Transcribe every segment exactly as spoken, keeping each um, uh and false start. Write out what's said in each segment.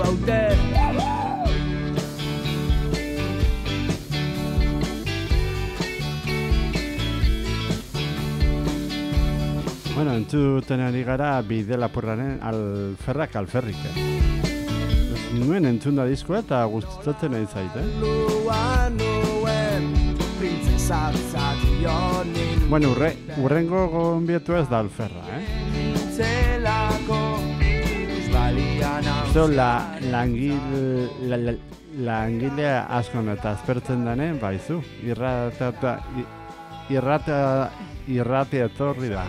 haute. Bueno, entzuten ari gara bide lapurraren alferrak alferrik. Nuen entzun da diskoa eta gustatzen nahi zait, eh? Bueno, urre, urrengo gonbietu ez da alferra, eh? Zeo, la, langile, la, la, langilea askon eta azpertzen danen, baizu, irrata, irrata, irratia etorri da.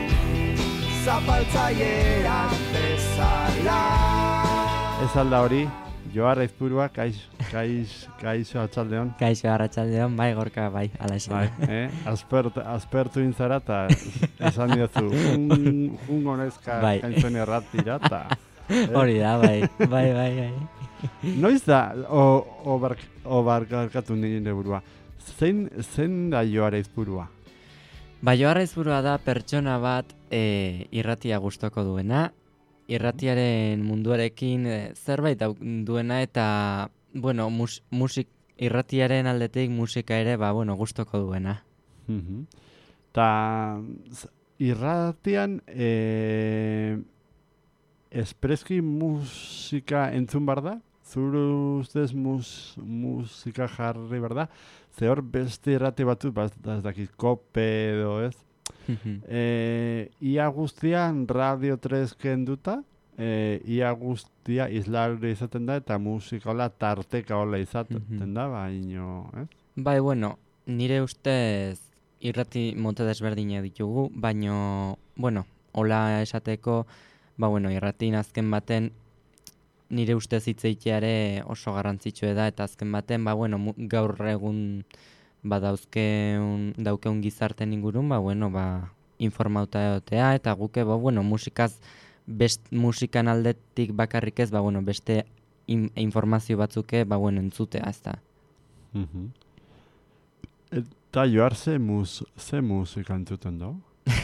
Zapaltzaileak bezala. Ez alda hori, Joar Aizpurua, kaixo, kaixo, kaixo atxaldeon. Kaixo atxaldeon, bai gorka, bai, ala esan. Bai, eh? Azpert, azpertu intzara eta esan diozu, un gonezka bai. Kaintzen erratira eta... Eh? Hori da, bai, bai, bai, bai. Noiz da, o, o, bark, o barkatu nire burua, zein, zein da Joar Aizpurua? Ba, Joar Aizpurua da pertsona bat e, irratia gustoko duena, irratiaren munduarekin e, zerbait duena eta, bueno, mus, musik, irratiaren aldetik musika ere, ba, bueno, gustoko duena. Mm-hmm. Ta irratian e, espreski musika entzun bar da? Zuru ustez mus, musika jarri bar da? Ze hor beste irrati batzu, bat ez dakit kope edo ez. e, ia guztian Radio tres kenduta, e, ia guztia islarri izaten da eta musika hola tarteka hola izaten da, baino, ez? Bai, bueno, nire ustez irrati mota desberdina ditugu, baino, bueno, hola esateko, ba, bueno, irratin azken baten nire ustez hitzeiteare oso garrantzitsua da eta azken baten, ba, bueno, gaur egun ba, dauzkeun, daukeun gizarten ingurun, ba, bueno, ba, informauta egotea eta guke, ba, bueno, musikaz, best, musikan aldetik bakarrik ez, ba, bueno, beste in, informazio batzuke, ba, bueno, entzutea, ez da. Mm-hmm. Eta Joar ze, mus, ze musika entzuten da?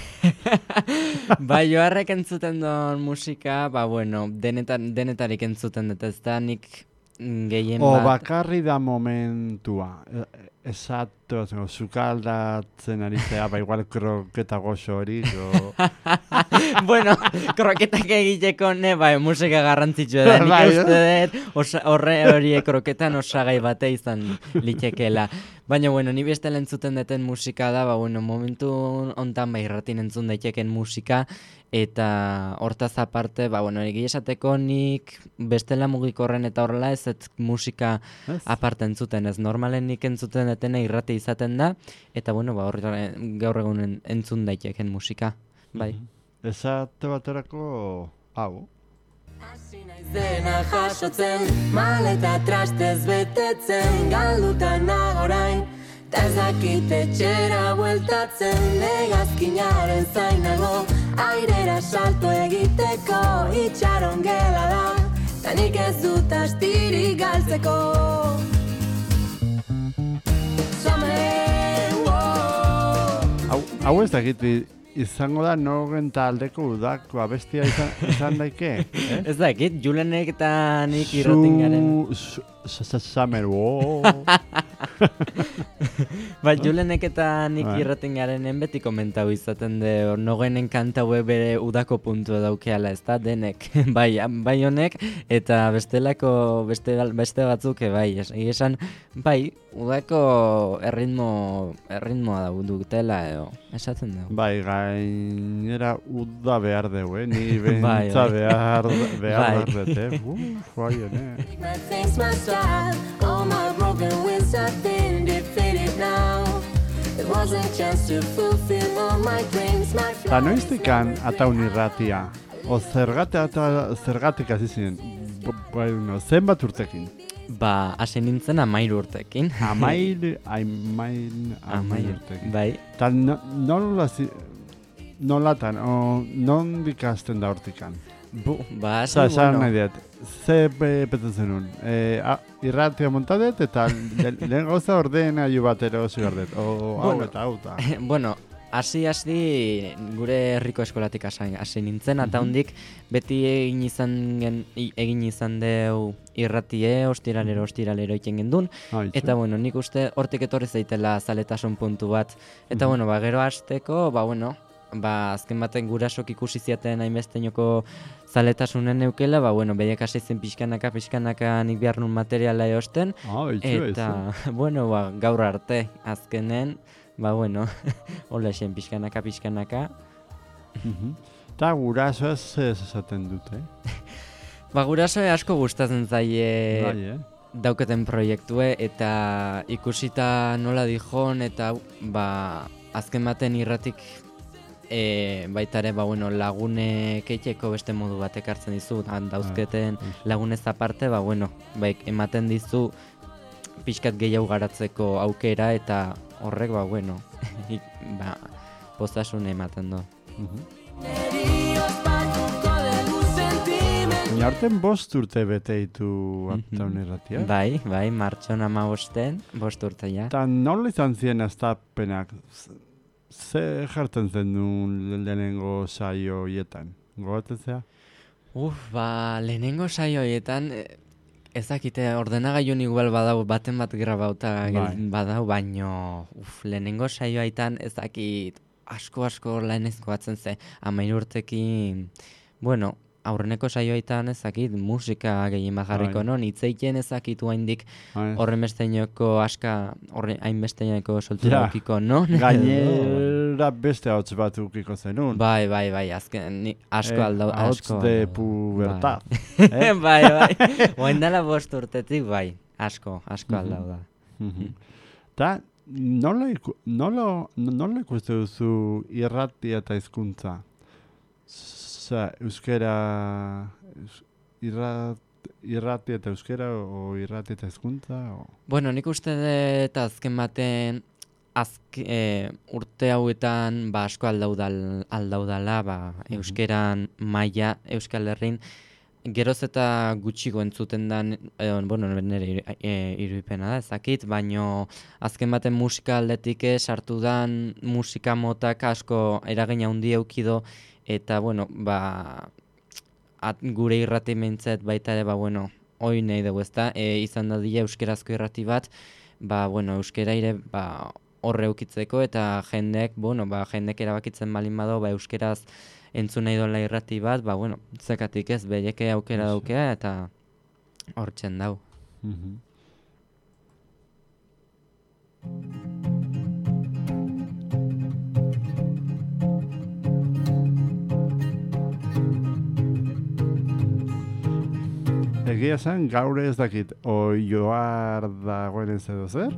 Ba, Joarrek entzuten duen musika, ba, bueno, denetan, denetarik entzuten dut, ez da, nik gehien bat... O bakarri da momentua, esatu, sukaldatzen ari zea, ba, igual kroketa goxo hori, o... Bueno, kroketak egiteko, ne, bai, musika garrantzitsua da, nik uste dut, horre horiek kroketan osagai bate izan litekela. Baina, bueno, ni beste entzuten deten musika da, ba, bueno, momentu hontan ba, irratin entzun daiteken musika, eta hortaz aparte, ba, bueno, egia esateko nik bestela mugikorren eta horrela ez ez musika yes. aparte entzuten, ez normalen nik entzuten detena irrati izaten da, eta, bueno, ba, horre, gaur egun entzun daiteken musika, bai. Mm-hmm. Esate baterako, hau. Hasi naiz dena jasotzen, maleta trastez betetzen, galduta nagorain, ta ez dakit etxera bueltatzen, hegazkinaren zainago, airera salto egiteko, itxaron gela da, ta nik ez dut astirik galtzeko. Summer, wow. Hau, hau ez dakit izango da nogen taldeko udako abestia izan, izan daike, eh? Ez dakit, Julenek eta nik irratin garen... Summer, wow. Ba, Julenek eta nik irratin garenen beti komentau izaten de nogenen kanta hue bere udako puntua daukeala, ez da, denek, bai, bai honek, eta bestelako, beste, beste batzuke, bai, esan, bai, udako erritmo, erritmoa da dutela, edo, esaten dugu. Bai, gainera uda behar dugu, eh? Ni behintza behar, behar dut, eh? Uf, bai, eh? All my broken wings have been defeated now. There was a chance to fulfill all my dreams, my flight. Ta noiztikan ataun irratia, o zergate eta zergatik hasi ziren, bueno, zenbat urtekin? Ba, hasi nintzen amairu urtekin. Amair, amair, amair urtekin. Bai. Ta nola, nolatan, o non dikasten da hortikan? Bu, ba, hasi, bueno. Zara nahi dut, ze petetzen nun, e, irratia montadet eta lehen gauza ordena ju batero zigardet, o hau eta hau eta. Bueno, hasi hasi gure herriko eskolatik hasi hasi nintzen, eta hondik beti egin izan gen, egin izan deu irratie, ostiralero, ostiralero egiten gendun, eta bueno, nik uste hortik etorri zaitela zaletasun puntu bat, eta bueno, ba, gero hasteko, ba, bueno, ba, azken baten gurasok ikusi ziaten hainbesteinoko zaletasunen eukela, ba, bueno, behiak hasi zen pixkanaka, pixkanaka nik behar nun materiala eosten, ah, eta, bueno, ba, gaur arte, azkenen, ba, bueno, hola esen pixkanaka, pixkanaka. Eta gurasoaz ez esaten dute, eh? Ba, gurasoe asko gustatzen zaie bai, eh? dauketen proiektue, eta ikusita nola dijon, eta ba, azken baten irratik e, baitare, ba, bueno, lagune keiteko beste modu batek hartzen dizu, dauzketen lagunez aparte, ba, bueno, ba, ematen dizu pixkat gehiago garatzeko aukera, eta horrek, ba, bueno, ba, postasun ematen do. Baina horten bost urte bete ditu Uptown irratia? Bai, bai, martxon ama bosten, bost urte ja. Eta nola izan ziren aztapenak? Ze jartzen zen duen lehenengo saio hietan? Gogatzea? Uf, ba, lehenengo saio hietan, ezakite, ordenagailun igual badau, baten bat grabauta bai. badau, baino, uf, lehenengo saio hietan ezakit asko-asko lehenezko batzen ze, amain urtekin, bueno, aurreneko saioaitan ezakit musika gehien bajarriko non, itzeiten ezakitu haindik horren besteinoko aska, horren hain besteinoko soltura ukiko non. Gainera beste hauts bat ukiko zenun. Bai, bai, bai, azken, ni, asko eh, aldau. Hauts de pubertad. Bai, eh? bai, bai. Oain dala bost urtetik, bai, asko, asko aldau da. Ta, nola, nola, nola ikuste duzu irratia eta hizkuntza? Osa, euskera, irrat, irrati eta euskera, o irrati eta hizkuntza? O... Bueno, nik uste dut azken baten, azk, e, urte hauetan ba, asko aldaudal, aldaudala, ba, mm-hmm. euskeran maila, Euskal Herrin, geroz eta gutxigo entzuten da, e, bueno, nire e, irudipena da, ezakit, baino azken baten musika aldetik sartu dan musika motak asko eragina handi eukido, eta, bueno, ba, at, gure irrati mentzet baita ere, ba, bueno, hoi nahi dugu, ezta, e, izan da dira euskerazko irrati bat, ba, bueno, euskera ire, ba, horre eukitzeko, eta jendek, bueno, ba, jendek erabakitzen balin bado, ba, euskeraz entzun nahi dola irrati bat, ba, bueno, zekatik ez, beheke aukera daukea, eta hortzen dau. Mm-hmm. Egia zen, gaur ez dakit, oioar dagoen ez edo zer?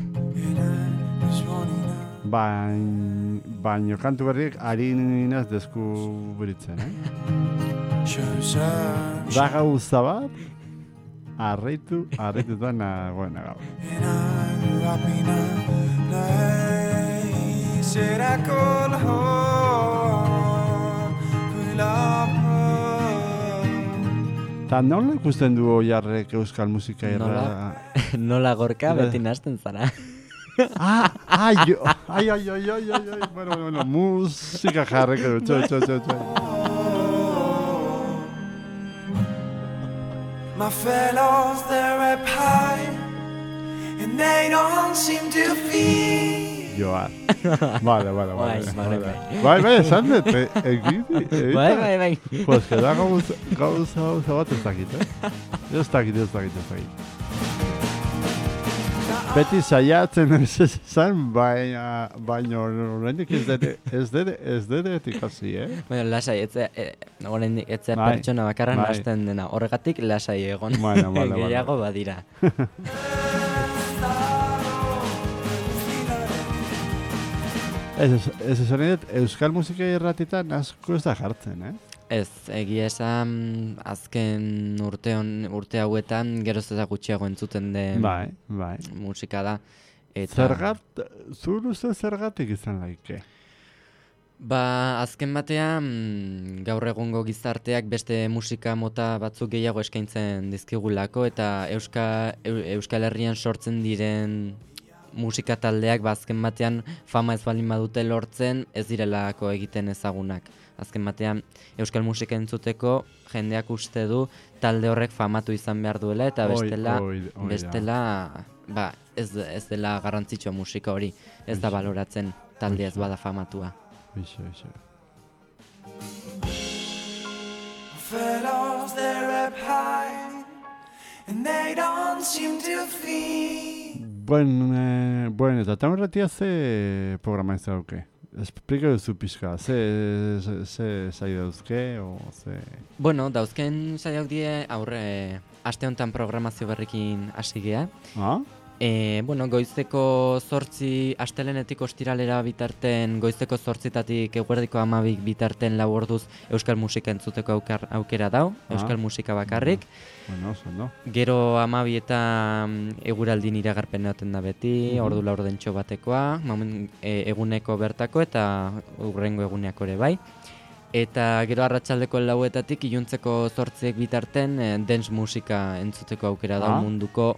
Bain, baino kantu berriek ari ninaz deskubritzen, eh? Da gauza bat, arreitu, arreitutan nagoena gaur. Ta nola ikusten du Oiarrek euskal musika irra? Nola, nola gorka beti nazten zara. Ah, ai, ai, ai, ai, ai, ai, ai, bueno, bueno, musika jarreko du, txoi, txoi, txoi, txoi. My fellows, they're up high, and they don't seem to feel. Joar. Vale, vale, vale. Bai, bai, bai, bai, esan dut, egiti. Bai, bai, bai. Pues, que da gauza, gauza, gauza bat ez dakit, eh? Ez dakit, ez dakit, ez dakit. Beti saiatzen ez esan, baina, baina, oraindik ez dede, ez dede, ez dede etikasi, eh? Baina, lasai, etzea, oraindik etzea pertsona bakarra nazten dena, horregatik lasai egon. Bueno, vale, vale. Gehiago badira. Ez, ez esan edo, euskal musika irratitan asko ez da jartzen, eh? Ez, egia esan azken urte, on, urte hauetan geroz eta gutxiago entzuten den bai, bai. musika da. Eta... Zergat, zur uste zergatik izan laike? Ba, azken batean gaur egungo gizarteak beste musika mota batzuk gehiago eskaintzen dizkigulako, eta Euska, Euskal Herrian sortzen diren musika taldeak bazken batean fama ez balin badute lortzen ez direlako egiten ezagunak. Azken batean euskal musika entzuteko jendeak uste du talde horrek famatu izan behar duela eta bestela, oi, oi, oi, bestela ba, ez, ez dela garrantzitsua musika hori, ez da baloratzen talde ez bada famatua. Iso, iso. Fellows, they're up high and they don't seem to feel. Bueno, eh, bueno, eta taun erratia ze programa ez dauke? Esplika duzu pixka, ze, ze, ze zai dauzke, o ze... Bueno, dauzken saiak die aurre aste honetan programazio berrikin hasi gea. Ah? E, bueno, goizeko zortzi, astelenetik ostiralera bitarten, goizeko zortzitatik eguerdiko amabik bitarten lau orduz euskal musika entzuteko aukar, aukera dau, Ah. euskal musika bakarrik. Bueno, oso, no? Gero amabi eta mm, eguraldin iragarpen egoten da beti, Mhm. ordu laurdentxo batekoa, momen, e, eguneko bertako eta urrengo eguneako ere bai. Eta gero arratsaldeko lauetatik iluntzeko zortziek bitarten e, dance musika entzuteko aukera da Ah. munduko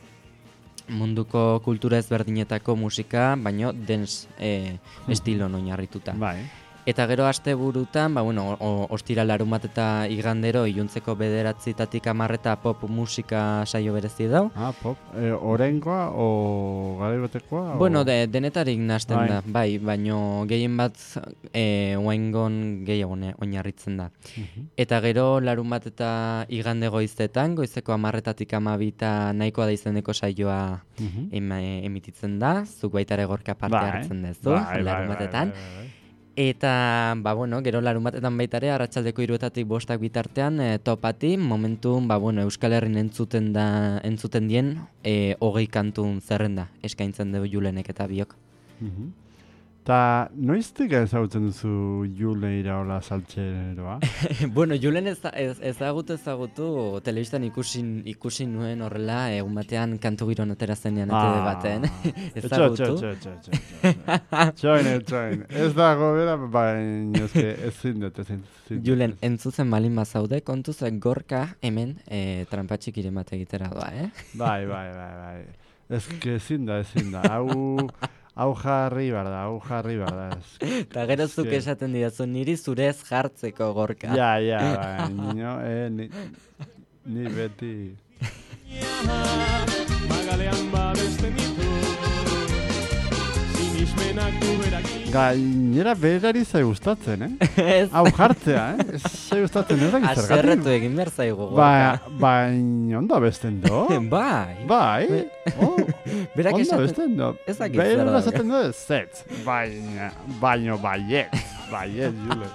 munduko kultura ezberdinetako musika, baino dance e, estilon oinarrituta. Bai. Eta gero asteburutan, ba bueno, o- ostiral larunbat eta igandero iluntzeko bederatzitatik hamarreta pop musika saio berezi dau. Ah, pop. E, orengoa o garaibatekoa? Bueno, o... de, denetarik nahasten Bai. da, bai, baino gehien bat e, oaingon gehiago ne- oinarritzen da. Mhm. Eta gero larun bat eta igande goizetan, goizeko hamarretatik hamabita nahikoa da izeneko saioa Mhm. ema, emititzen da, zuk baita ere gorka parte Bai. hartzen duzu, Bai, bai, larun bai, batetan. bai, bai, bai. Eta, ba, bueno, gero larun batetan baita ere, arratsaldeko hiruetatik bostak bitartean, e, topati, momentun, ba, bueno, Euskal Herrin entzuten da, entzuten dien, e, hogei kantun zerrenda, eskaintzen dugu Julenek eta biok. Mhm. Ta noiztik ezagutzen duzu Jule Iraola saltxeroa? Bueno, Julen ez, ez, ezagutu ezagutu, telebistan ikusi, ikusi nuen horrela, egun batean kantu giron atera zenean E T V baten. Ezagutu. Txo, txo, txo, txo. Txoin, txoin. Ez dago bera, baina ezke ezin dut, ezin dut. Julen, entzutzen balin bazaude, kontuz gorka hemen e, trampatxik iremate egitera doa, eh? Bai, bai, bai, bai. Ez que ezin da, ezin da. Hau, hau jarri behar da, hau jarri behar da. Ez- Eta gero zuk Eske- esaten didazu niri zurez jartzeko gorka. Ja, ja, baina, eh, ni, ni beti... Magalean babesten ditu Sinismenak du berakin Gainera berari zai gustatzen, eh? Ez, Hau jartzea, eh? Ez zai gustatzen, ez dakit aserretu zergatik. egin behar zaigu Ba, gorka. baina ondo abesten do. Bai. Bai, oh, Berak ondo esaten... abesten do. ez dakit zer Baina dauka. esaten du zetz. Baina, baino baiet, baiet, Jule.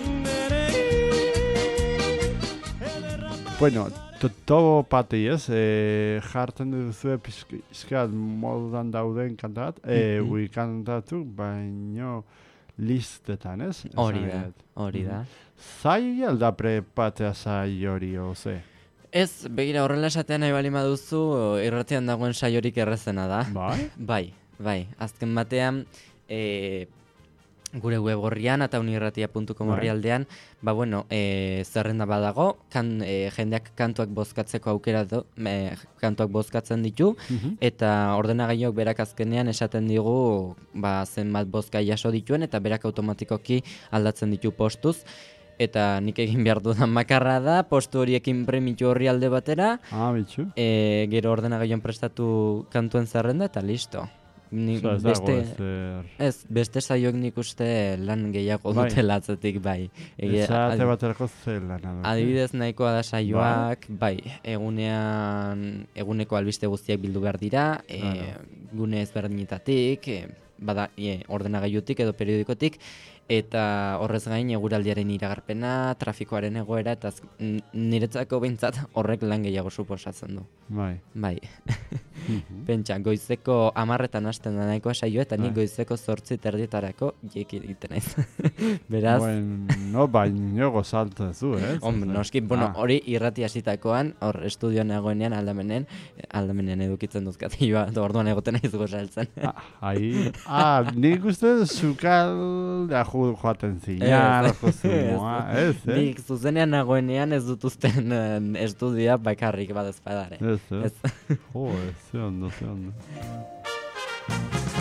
Bueno, to- todo pati ez, eh, jartzen duzu pizkat modudan dauden kanta bat, eh, Mhm. ui kantatu, baino listetan, ez? Hori Esan da, nahi dut. hori da. Zai alda prepatea zai hori, oze? Ez, begira horrela esatean nahi bali maduzu, irratian dagoen saiorik errezena da. Bai? Bai, bai. Azken batean, e, gure web orrian eta unirratia puntu com Bai. orrialdean, ba bueno, e, zerrenda badago, kan, e, jendeak kantuak bozkatzeko aukera du, e, kantuak bozkatzen ditu, Mhm. eta ordenagailuak berak azkenean esaten digu ba, zenbat bozka jaso dituen, eta berak automatikoki aldatzen ditu postuz. Eta nik egin behar dudan makarra da, postu horiek inprimitu horri alde batera, Ah, bitxu. e, gero ordenagailuan prestatu kantuen zerrenda eta listo. Ni, Osa, ez dago beste, ezer... ez, beste saioek nik uste lan gehiago Bai. dutela atzetik, bai. Egia- Esate ad- baterako zela, nada. Adibidez nahikoa da saioak, bai, egunean, eguneko albiste guztiak bildu behar dira, e, Claro. gune ezberdinetatik, e, bada, e, ordenagailutik edo periodikotik, eta horrez gain eguraldiaren iragarpena, trafikoaren egoera, eta az- n- niretzako behintzat horrek lan gehiago suposatzen du. Bai. Bai, Mhm. pentsa, goizeko amarretan hasten da nahikoa saio, eta nik Bai. goizeko zortzi terdietarako jeki egiten naiz. Beraz, Bueno, baino gozaltu zu, ez? Hombre, Oza, noski, bueno, ah, hori irrati hasitakoan, hor estudioan nagoenean aldamenen, aldamenen edukitzen duzkatilloa, eta orduan egoten naiz gozaltzen. ah, Ai, ah, nik uste zukaldea ju joaten zinan, Ez, jozumoa, ez, eh? Nik zuzenean nagoenean ez dut uzten eh, estudioa bakarrik badezpadare. Ez, ez. Ez. Jo, ez, ze ondo, ze ondo.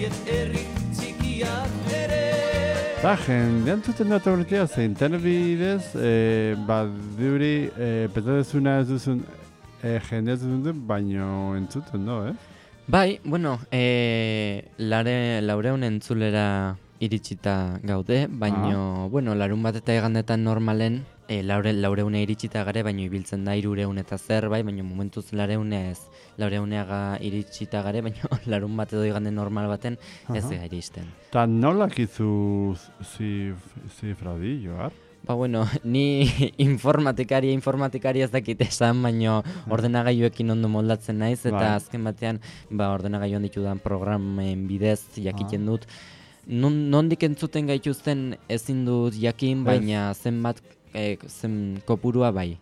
Eta jendean zuten dut horretia, ze internet bidez, e, baduri, e, petadezuna ez duzun, e, jendea zuten, baino entzuten do, eh? Bai, bueno, e, lare, laureun entzulera iritsita gaude, baino, bueno, larun bat eta egandetan normalen, e, laure, laureune iritsita gare, baino ibiltzen da irureun eta zer, bai, baino momentuz lareunez, laureuneaga iritsita gare, baino larun bat edo igande normal baten ez Aha. ega iristen. Eta nolak izu zifradi, Joar? Ba, bueno, ni informatikaria, informatikaria ez dakit esan, baino ordenagailuekin ondo moldatzen naiz, eta Bai. azken batean, ba, ordenagailuan ditudan programen bidez jakiten dut. Non, nondik entzuten gaituzten ezin dut jakin, Ez. baina zenbat, eh, zen kopurua bai.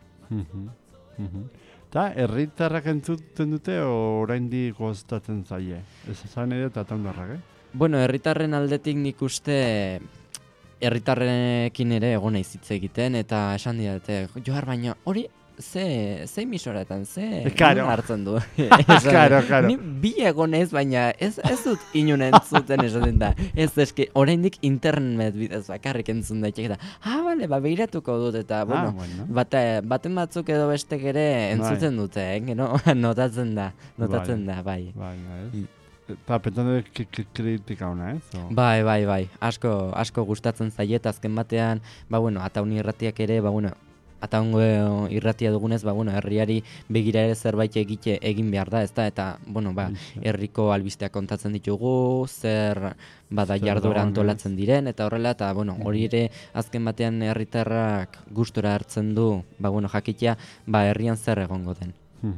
Eta herritarrak entzuten dute, o oraindik gostatzen zaie? Ez esan edo eta taundarrak, eh? Bueno, herritarren aldetik nik uste herritarrekin ere egon naiz hitz egiten, eta esan didate, Johar, baina hori ze, ze emisoretan, ze Claro. non hartzen du. Claro, claro. Ni bi egon naiz, baina ez, ez dut inun entzuten esaten da. Ez eski, oraindik internet bidez bakarrik entzun daiteke eta, ah, bale, ba, behiratuko dut, eta, bueno, bueno. bate, baten batzuk edo bestek ere entzuten dute, eh? Gero, notatzen da, notatzen da, bai. Bai, ez? Eta petan dut kritika hona, ez? O? Bai, bai, bai, asko, asko gustatzen zaiet, azken batean, ba, bueno, ataun irratiak ere, ba, bueno, ataungo irratia dugunez, ba, bueno, herriari begira ere zerbait egite egin behar da, ezta, eta, bueno, ba, herriko albisteak kontatzen ditugu, zer bada Zer jarduera dagoen, antolatzen diren, eta horrela, eta, bueno, hori ere azken batean herritarrak gustora hartzen du, ba, bueno, jakitea, ba, herrian zer egongo den.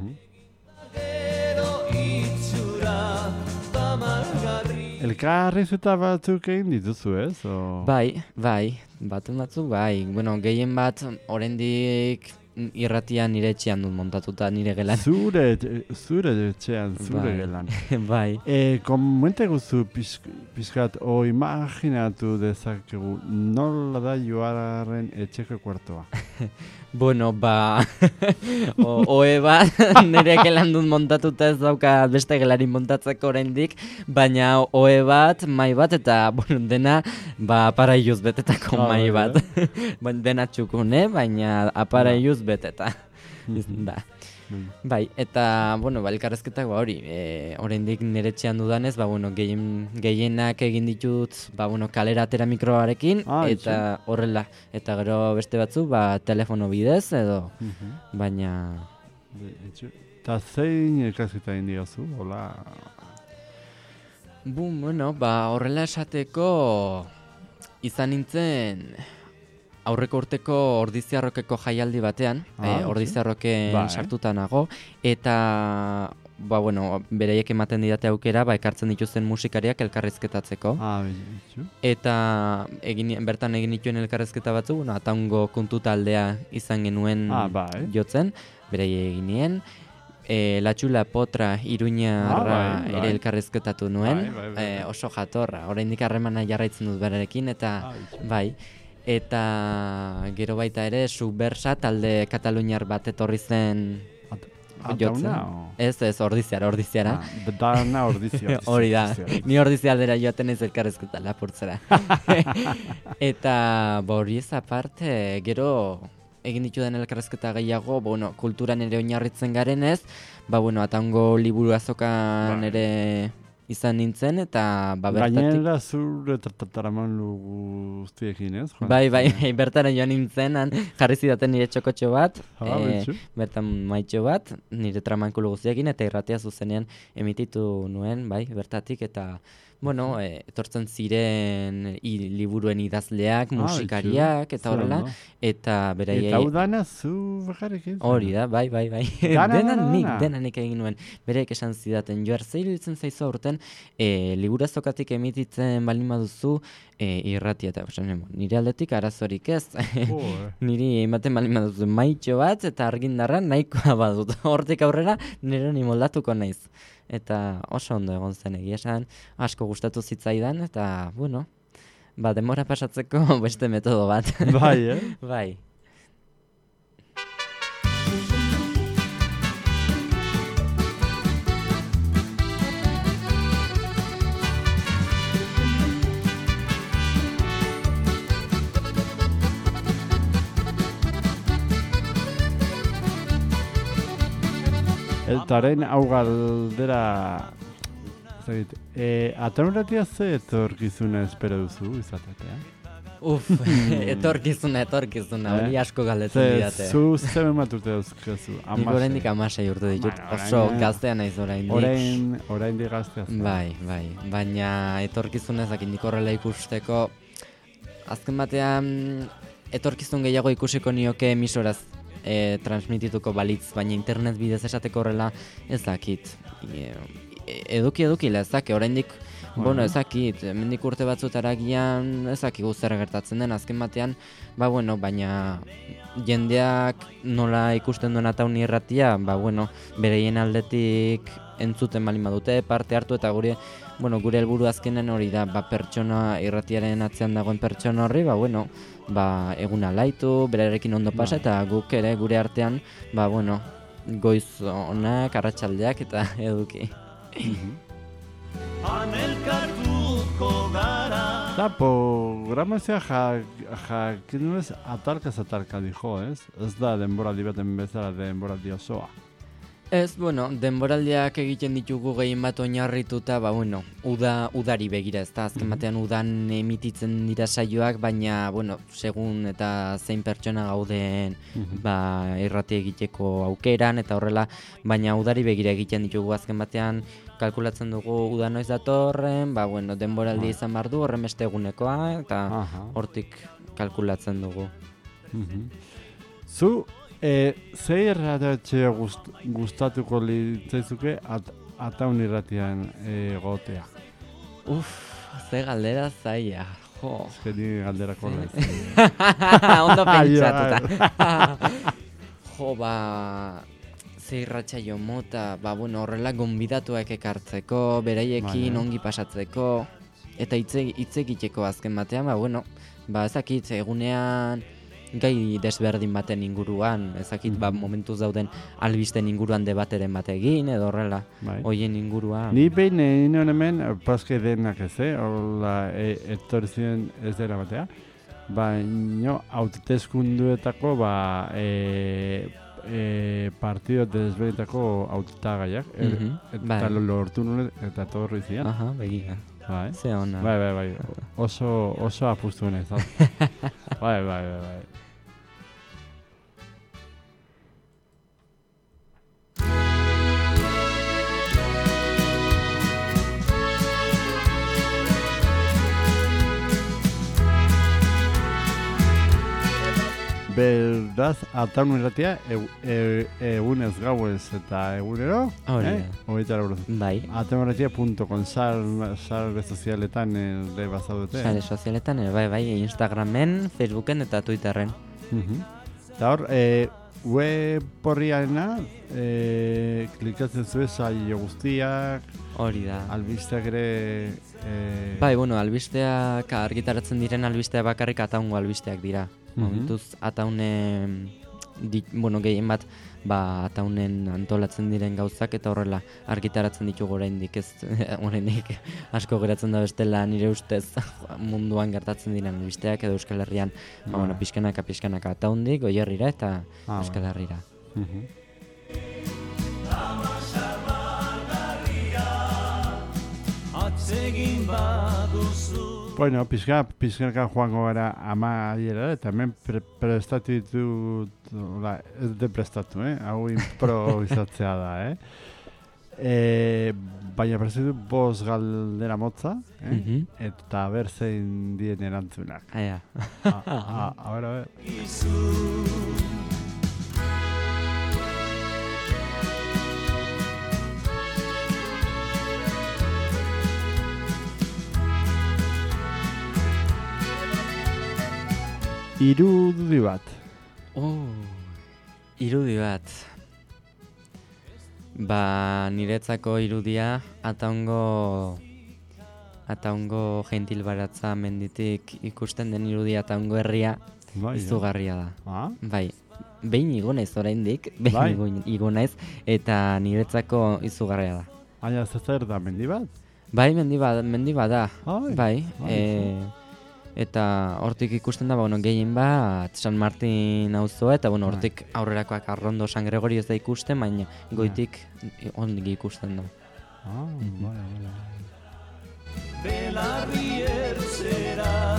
Elkarrizketa batzuk egin dituzu, ez? O... Bai, bai, baten batzu, bai. Bueno, gehien bat, oraindik irratia nire etxean dut montatuta nire gelan. Zure, zure etxean, zure Bai. gelan. Bai. E, komente guzu pizk, pizkat, o imaginatu dezakegu nola da Joarren etxeko kuartoa. Bueno, ba, o, oe bat, nire gelan dut montatuta ez dauka beste gelarin montatzeko oraindik, baina oe bat, mai bat, eta, bueno, dena, ba, aparailuz betetako Ah, mai bai, bat. Baina dena txukune, baina aparailuz beteta. Da. Bai, eta, bueno, ba, elkarrezketak, ba, hori, e, oraindik nire etxean dudanez, ba, bueno, gehien, gehienak egin ditut, ba, bueno, kalera atera mikroarekin, Ah, eta horrela, eta gero beste batzu, ba, telefono bidez, edo, baina, Eta zein elkarrizketa egin diozu, hola... bun, bueno, ba, horrela esateko, izan nintzen, aurreko urteko Ordiziarrokeko jaialdi batean, Ah, eh, Ordiziarroken Bai. sartuta nago, eta, ba, bueno, bereiek ematen didate aukera, ba, ekartzen dituzten musikariak elkarrizketatzeko. Ah, bitxu. Eta egin, bertan egin dituen elkarrezketa batzu, bueno, ataungo kuntu taldea izan genuen Ah, bai. jotzen, berei egin nien. E, Latxula Potra Iruñarra Ah, bai, bai. ere elkarrezketatu nuen, Bai, bai, bai, bai. E, oso jatorra, oraindik harremana jarraitzen dut berarekin, eta Ah, bitxu. bai. Eta gero baita ere Subversa talde kataluniar bat etorri zen jotzen. Atauna, o? Ez, ez, ordiziara, ordiziara. Ah, dana ordizia. Hori da, ni ordizia aldera joaten ez elkarrezketa lapurtzera. Eta ba, hori ez aparte, gero egin ditudan elkarrezketa gehiago, bueno, kulturan ere oinarritzen garenez, ba, bueno, atango liburu azokan Bai. ere izan nintzen, eta ba, bertatik... Gainera zure tataramanlu guztiekin, ez? Joan? Bai, bai, bai, bertara joan nintzen, han jarri zidaten nire txokotxo bat, Ah, eh, bitxu. bertan maitxo bat, nire tramankulu guztiekin, eta irratia zuzenean emititu nuen, bai, bertatik, eta, bueno, eh, etortzen ziren i, liburuen idazleak, Ah, musikariak, bitxu. eta horrela, Zer ondo. eta beraiei... Eta hau dana zu bakarrik ez? Hori da, bai, bai, bai. Dana, dena dana, nik, dana. dena nik egin nuen. Bereek esan zidaten, Joar, ze iruditzen zaizu aurten, e, liburazokatik emititzen balin baduzu e, irratia, eta esan, nire aldetik arazorik ez. Jo, eh. Niri ematen balin baduzu maitxo bat, eta argindarra nahikoa badut. Hortik aurrera, nire ni moldatuko naiz. Eta oso ondo egon zen egia esan, asko gustatu zitzaidan, eta, bueno, ba, demora pasatzeko beste metodo bat. Bai, eh? Bai. Eta orain hau galdera... E, Ataunratia ze etorkizuna espero duzu izatetea? Uf, etorkizuna, etorkizuna, hori eh? asko galdetzen didate. Zu zemen bat urte dauzkazu? Nik oraindik hamasei urte ditut, bueno, oso gaztea naiz oraindik. Orain, oraindik gaztea. Bai, bai, baina etorkizuna ezakin nik horrela ikusteko, azken batean etorkizun gehiago ikusiko nioke emisoraz e, transmitituko balitz, baina internet bidez esateko horrela ez dakit. E, eduki edukila ezak, oraindik, bueno, bueno ezakit, hemendik urte batzutara gian ezaki guztara gertatzen den, azken batean, ba bueno, baina jendeak nola ikusten duen ataun irratia, ba bueno, bereien aldetik entzuten balin badute, parte hartu eta gure, bueno, gure helburu azkenen hori da, ba pertsona irratiaren atzean dagoen pertsona horri, ba bueno, ba eguna laitu, berarekin ondo pasa eta guk ere gure artean, ba bueno, goiz onak, arratsaldeak eta eduki. Eta programazioa jakin nuen atalkaz atalka dijo, ez? Ez da denboraldi baten bezala denboraldi osoa. Ez, bueno, denboraldiak egiten ditugu gehien bat oinarrituta, ba, bueno, uda, udari begira, ez da, azken batean udan emititzen dira saioak, baina, bueno, segun eta zein pertsona gauden, ba, irrati egiteko aukeran, eta horrela, baina udari begira egiten ditugu azken batean, kalkulatzen dugu uda noiz datorren, ba, bueno, denboraldi izan behar du, horren beste egunekoa, eta hortik kalkulatzen dugu. Zu, E, zei erratatxea gust, gustatuko litzaizuke at, ataun irratian egotea? Uf, ze galdera zaila, jo. Ez ni galderako lez. Ondo pentsatuta. Jo, ba, ze irratsaio mota, ba, bueno, horrela gonbidatuak ekartzeko, beraiekin ongi pasatzeko, eta hitz egiteko azken batean, ba, bueno, ba, ezakit egunean, gai desberdin baten inguruan, ezakit ba, momentuz dauden albisten inguruan debateren bat egin, edo horrela, bai. Hoien inguruan. Ni behin egin hemen, paske denak ez, eh? Horrela, e, etorri ziren ez dela batea, baina hauteskunduetako, ba, e, e, partido desberdintako hautagaiak, mm-hmm. eta bai. Lortu nuen, eta torri ziren. Aha, begira. Bai. Ze ona. Bai, bai, bai. Oso, oso apustu nez. Bai, bai, bai, bai. Beraz, ataun irratia, egunez e, gauez eta egunero, eh? Hogeita laburuz. Bai. ataunirratia punto com, sare sozialetan ere bazaudete. Sare sozialetan ere, bai, bai, Instagramen, Facebooken eta Twitterren. Eta hor, e, web horriarena, e, klikatzen zuen saio guztiak, hori da. Albisteak ere... E... Bai, bueno, albisteak, argitaratzen diren albisteak bakarrik ataungo albisteak dira. Momentuz, ataunen, di, bueno, gehien bat, ba, ataunen antolatzen diren gauzak eta horrela argitaratzen ditugu oraindik, ez, oraindik asko geratzen da bestela nire ustez munduan gertatzen diren albisteak edo Euskal Herrian, ah. ba, bueno, pixkanaka, pixkanaka ataundik, Goierrira eta ah, Euskal Herrira. Uh-huh. Atzegin baduzu. Bueno, pizka, pizkanaka joango gara amaiera, eta hemen pre, prestatu ditut, ola, ez de prestatu, eh? Hau improvisatzea da, eh? E, baina prestatu bost galdera motza, eh? Mm-hmm. Eta ber zein dien erantzunak. Aia. a, a, a ver, a ver. Irudi bat. Oh, irudi bat. Ba, niretzako irudia ataungo ataungo gentil baratza menditik ikusten den irudia ataungo herria bai, izugarria da. Ah? Bai, behin igo naiz oraindik, behin bai. igo naiz eta niretzako izugarria da. Aia, zer da mendi bat? Bai, mendi bat, mendi bat da. Ai, bai, ai, e, eta hortik ikusten da, ba, bueno, gehien bat San Martin auzoa, eta bueno, hortik aurrerakoak Arrondo, San Gregorio ez da ikusten, baina goitik ondik ikusten da. Ah, bale, bale. Belarri ertzera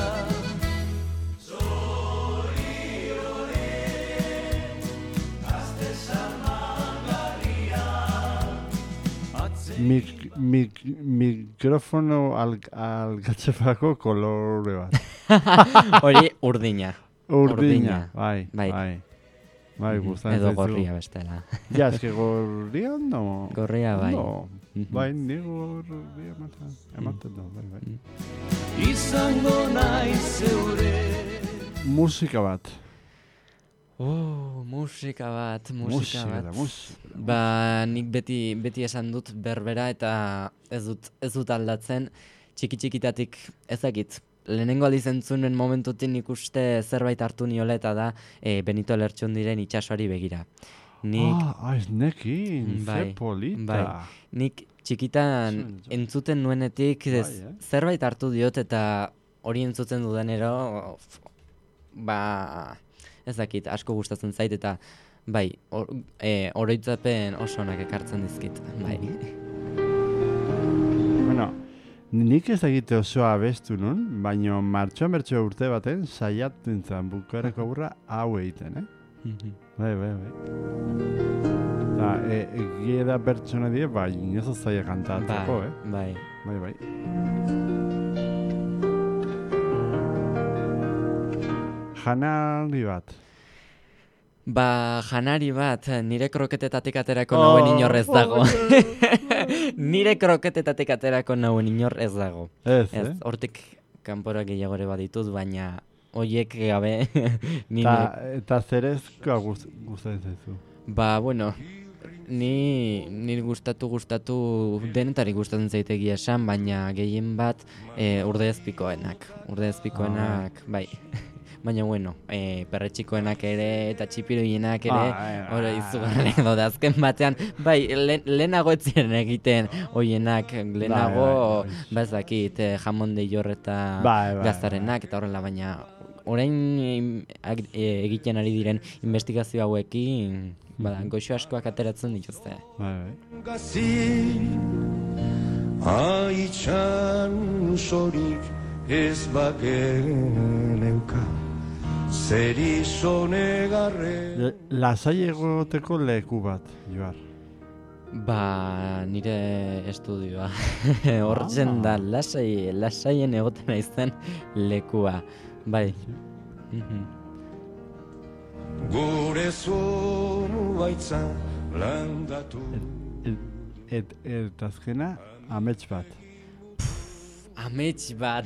Mik, mik, mikrofono al, algatzefako kolore bat. Hori urdina. Urdina, bai, Bai. bai. Bai, gustatzen Edo zaizu. gorria bestela. Ja, eske gorria ondo. Gorria bai. Ondo. Mhm. Bai, ni gorria ematen, ematen du, bai, bai. izango naiz zeure Musika bat. Oh, musika bat, musika Musika bat. da, musika. Ba, nik beti beti esan dut berbera eta ez dut ez dut aldatzen. Txiki txikitatik ezakit. Lehenengo aldiz entzunen momentutik nik uste zerbait hartu niola eta da e, Benito Lertxundiren itsasoari begira. Nik Ah, ez nekin, ze Bai, polita. bai. Nik txikitan Entzun, entzuten nuenetik ez, Bai, eh? zerbait hartu diot eta hori entzuten dudanero f- ba ez dakit asko gustatzen zait eta bai or, e, oroitzapen oso onak ekartzen dizkit bai. Bueno, nik ez egite oso abestu nun, baina martxoan bertxo urte baten saiatzen zen bukareko burra hau egiten, eh? Bai, bai, bai. Eta, e, egie da pertsona die, bai, inozo zaila kantatzeko, eh? Bai. Bai, bai. Janari bat. Ba, janari bat, nire kroketetatik aterako nauen inor ez dago. Nire kroketetatik aterako nauen inor ez dago. Ez, Ez, eh? hortik kanpora gehiagore baditut, baina hoiek gabe ni Ta, nire- eta zerezkoa gust, gustatzen zaizu. Ba, bueno, ni niri gustatu gustatu denetari gustatzen zaitegia esan, baina gehien bat e, urdeazpikoenak. Urdeazpikoenak, bai. Baina bueno, e, perretxikoenak ere eta txipiroienak ere, Ah, hori ah. izugarriak daude azken batean, bai, le, lehenago ez ziren egiten hoienak, lehenago, bai, bai. ba ez dakit, eh, jamon de jor eta Bai, bai, gaztarenak eta horrela, baina orain em, ag- e, egiten ari diren investigazio hauekin, bada, goxo askoak ateratzen dituzte. Bai, bai. Gazi haitxan sorik ez bageneuka zeri sonegarre L- Lasai egoteko leku bat, Joar. Ba, nire estudioa. Hortzen da, lasai, lasaien egoten naizen lekua. Bai. Mhm. gure zonu baitza landatu Et, et, et azkena, amets bat. Amets bat.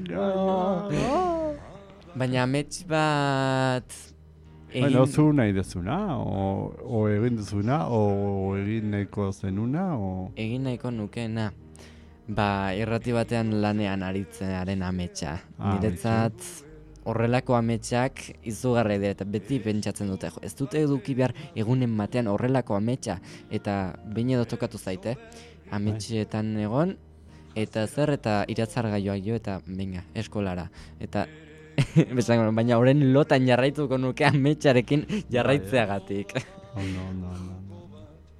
Baina amets bat... Bueno, zu nahi dezuna, o, o egin duzuna, o egin nahiko zenuna, o... Egin nahiko nukeena. Ba, irrati batean lanean aritzearen ametsa. Ah, Niretzat horrelako ametsak izugarri dira eta beti pentsatzen dute. Jo, ez dute eduki behar egunen batean horrelako ametsa. Eta behin edo tokatu zaite, ametsetan egon, eta zer eta iratzargaioak jo eta venga, eskolara. Eta besango, baina horren lotan jarraituko nuke ametsarekin jarraitzeagatik. Ondo, ondo, ondo, ondo.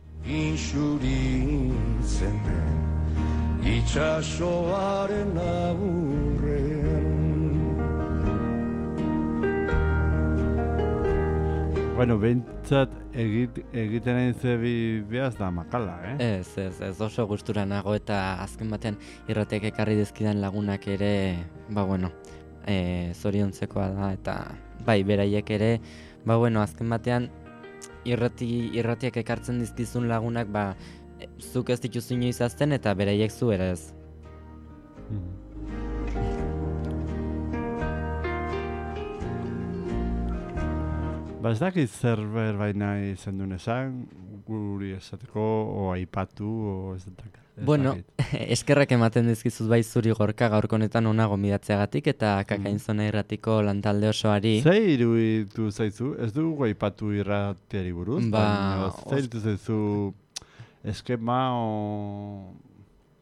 inxuritzen den itxasoaren aburrean Bueno, behintzat egit, egiten egin ze bideaz da makala, eh? Ez, ez, ez oso gustura nago eta azken batean irratiak ekarri dizkidan lagunak ere, ba bueno, e, zoriontzekoa da eta bai, beraiek ere, ba bueno, azken batean irrati, irratiak ekartzen dizkizun lagunak, ba e, zuk ez dituzu inoiz azten eta beraiek zu ere ez. Mhm. Ba ez dakit zer berbait nahi izan duen esan, guri esateko, o aipatu, o ez dakit. Ez Bueno, dakit. eskerrak ematen dizkizut bai zuri gorka gaurko honetan ona gomidatzeagatik eta kakainzona irratiko lantalde osoari. Ze iruditu zaizu, ez dugu aipatu irratiari buruz, Ba, baina os- ze iruditu zaizu eskema o...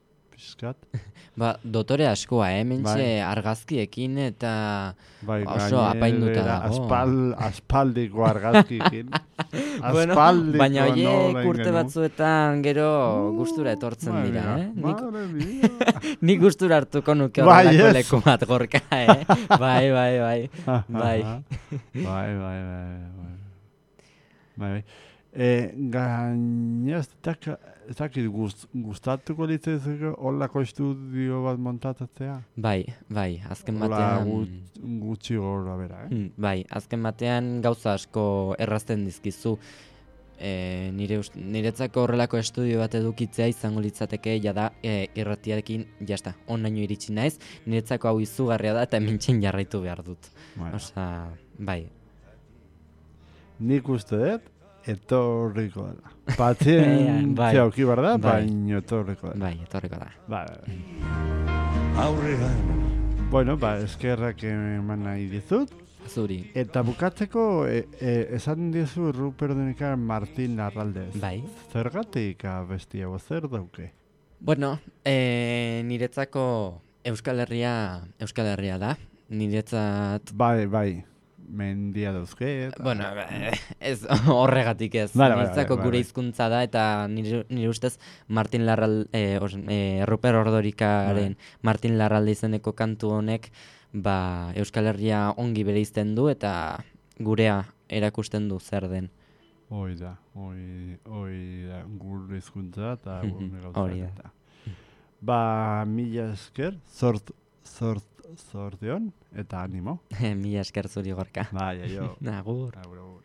pizkat. Ba, dotore askoa, eh? Mentxe Bai. argazkiekin eta Bai, oso apainduta gainera dago. Aspal, aspaldiko argazkikin. Bueno, Aspaldiko baina nola horiek egin urte genuen. batzuetan gero gustura etortzen Madre dira, mia, eh? Nik, Madre mia. nik gustura hartuko nuke Bai, horrelako ez. leku bat gorka, eh? Bai, bai, bai. Bai. bai, bai, bai, bai. Bai, bai. E, gaina ez dak- ez dakit gust, gustatuko litzaizuke holako estudio bat montatzea? Bai, bai, azken Hola batean... gut, gutxi gora bera, eh? Hmm, bai, azken batean gauza asko errazten dizkizu. E, nire ust- niretzako horrelako estudio bat edukitzea izango litzateke jada e, irratiarekin jasta, onaino iritsi naiz, niretzako hau izugarria da eta hementxen jarraitu behar dut. Bueno, Osa, bai. nik uste dut, etorriko dela. Pazientzia Bai. auki behar da, Bai. baina etorriko dela. Bai, etorriko da. Bai, bai, bai. aurrean Bueno, ba, eskerrak eman nahi dizut. Zuri. Eta bukatzeko, e, e, esan dizu Ruperdonika Martin Larraldez. Bai. Zergatik abesti hau, zer dauke? Bueno, e, niretzako Euskal Herria, Euskal Herria da. Niretzat, Bai, bai, mendia dauzke. Eta... bueno, eh, ez horregatik ez. Vale, vale, Niretzako vale, gure vale. hizkuntza da eta nire, nire ustez Martin Larral, e, os, e, Ruper Ordorikaren Martin Larralde izeneko kantu honek ba, Euskal Herria ongi bereizten du eta gurea erakusten du zer den. Hoi da, hoi, hoi da, gure hizkuntza eta gure gauzak. Hori da. eta. Ba, mila esker, zort, zort, zorteon, eta animo. Mila esker zuri gorka. Bai, aio. Agur. Agur, agur.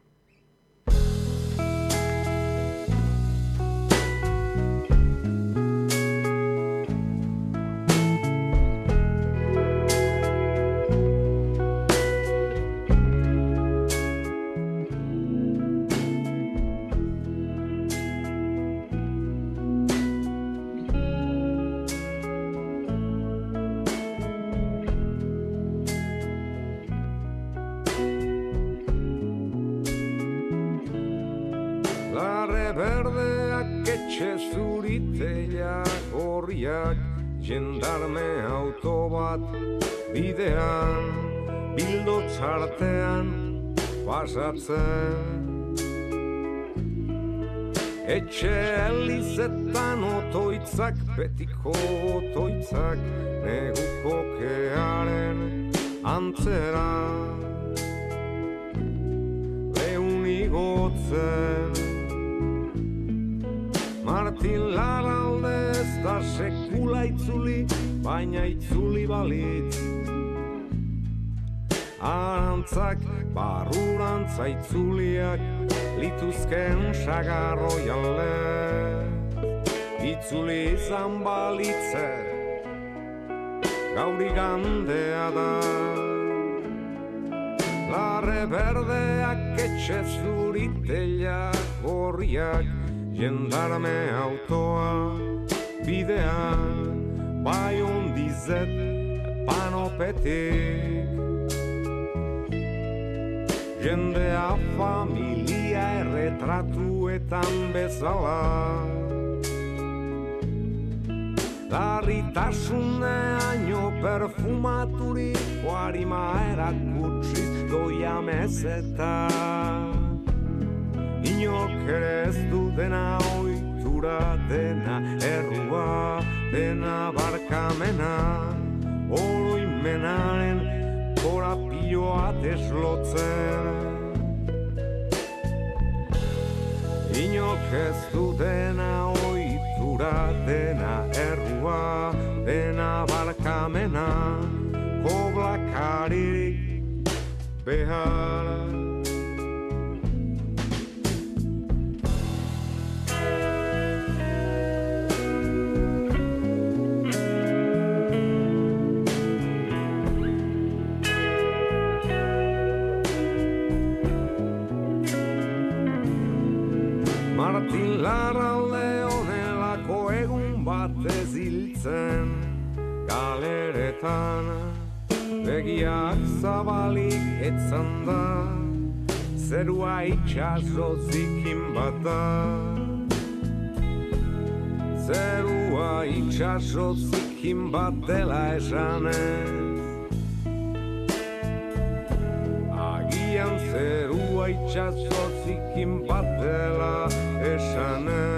Larre berdeak etxe zuriteak horriak jendarme auto bat bidean bildo txartean pasatzen etxe elizetan otoitzak betiko otoitzak neguko kearen antzera leun igotzen Martin Larralde ez da sekula itzuli, baina itzuli balitz. Arantzak barrurantza itzuliak, lituzken sagarroi alde. Itzuli izan balitze, gaur igandea da. Larre berdeak etxe zuriteak gorriak, jendarme autoa bidean bai ondizet panopetik jendea familia erretratuetan bezala larritasuneaino perfumaturik harima erakutsiz doia mezetan Inork ere ez du dena ohitura, dena errua, dena barkamena, oroimenaren korapioa deslotzen. Inork ez du dena ohitura, dena errua, dena barkamena, koblakaririk behar. Martin Larralde honelako egun batez hiltzen galeretan begiak zabalik etzan da zerua itxaso zikin bat da zerua itxaso zikin bat dela esanez. Agian zerua itxaso zikin bat dela esanez.